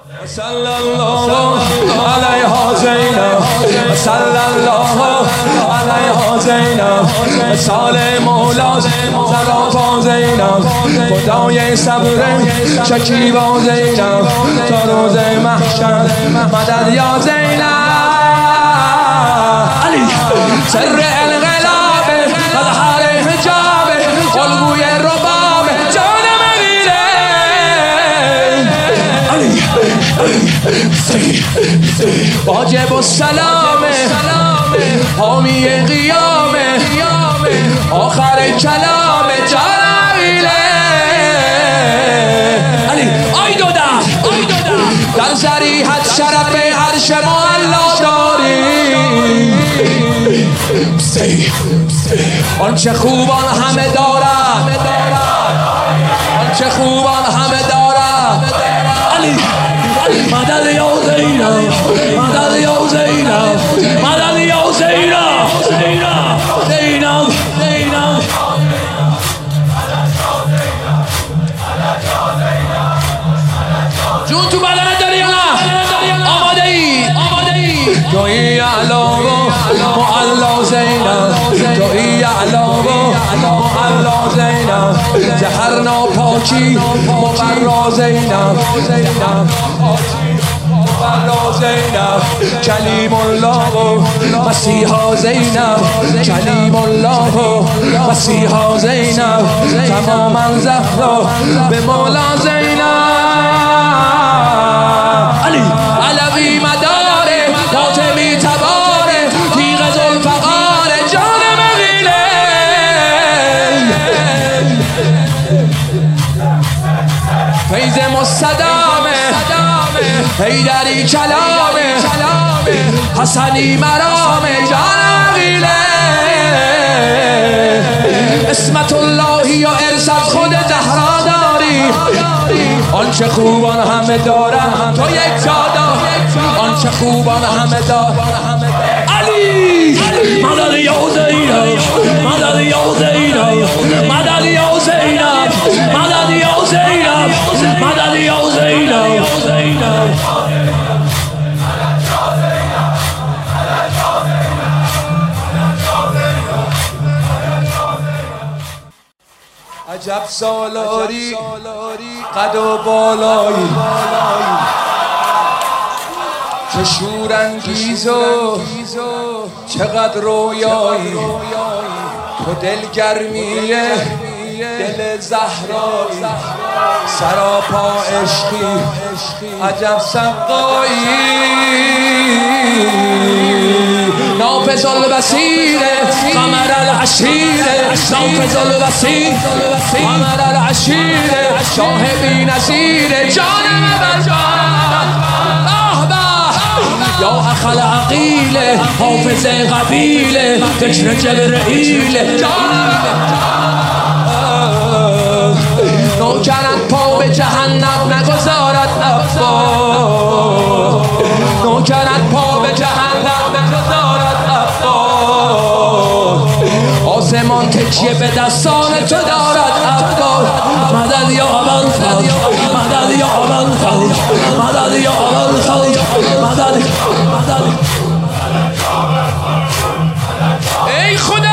صلی الله علیها زینب، صلی الله علیها زینب، سال مولا زرافا زینب، خدای صبر شکیبا زینب، تا روز محشر مدد یا زینب. علی سر انقلاب مظهر حجاب الگوی رباب جان مغیره. علی واجب السلام حامی قیام آخر کلام جان مغیره. علی آی دوده در ذریحت شرف عرش معلا داری. آنچه خوبان همه دارد، آنچه خوبان همه دارد. علی مدد یا زینب، مدد یا زینب، مدد یا زینب، زینب زینب. جون تو بدنت داری یا نه؟ آماده ای؟ توی اعلام معلا زینب، توی اعلام معلا زینب، زهر ناپاکی مبرا زینب، مبرا زینب، کلیم الله مسیحا زینب، کلیم الله مسیحا زینب، تماما زهرا به مولا زینب. علی علوی مداره فاطمی تباره تیغ ذوالفقار جان مغیره. فیض مستدامه حیدری کلامه حسنی مرامه جان مغیره. اسمت اللهی و ارث از خود زهرا داری. آنچه خوبان همه دارن تو یک جادا، آنچه خوبان همه دارن. علی مدد یا زینب، مدد یا زینب، مدد یا زینب، مدد یا زینب، مدد یا زینب. عجب سالاری قد و بالایی، چه شورانگیز و چقدر رویایی، تو دلگرمی دل زهرایی، سراپا عشقی عجب سقایی. نافذ البصیر قمر العشیر، نافذ البصیر قمر العشیر، شاه بی نظیر جانم بر جان. یا اخل عقیل حافظ قبیل ذکر جبرئیل جانم. نوکرت پا به جهنم نگذارد عباس، نوکرت پا به جهنم نگذارد عباس، آسمان تکیه به دستان تو دارد عباس. مدد یا ابوالفضل، مدد یا ابوالفضل، مدد یا ابوالفضل، مدد. ای خدا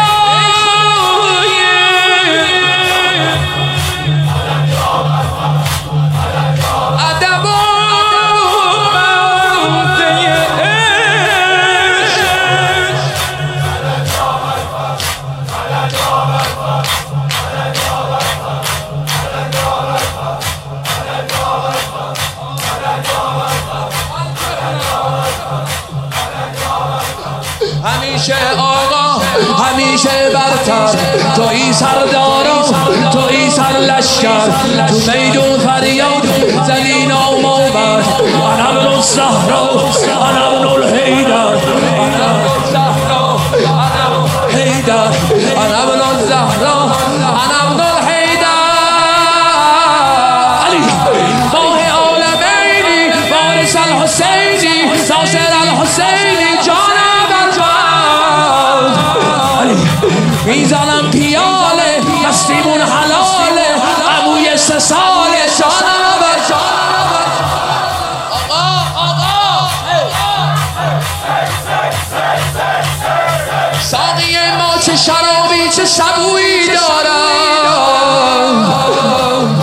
همیشه آقا همیشه برتر، تویی سردارا تویی سرلشکر، تو میدون فریاد زدی نام و بر. انا ابن الزهرا انا ابن الحیدر، انا ابن الزهرا انا ابن الحیدر، انا ابن الزهرا انا ابن الحیدر. علی ماه عالمینی وارث الحسینی ناصر الحسینی جانم بر جان. میزنم پیاله دستیمون حلاله عموی 3 ساله جانم بر جان. شرابی چه سبویی دارم،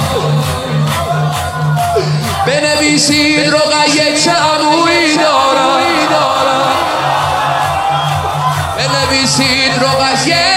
بنویسید رقیه چه عمویی دارم، بنویسید رقیه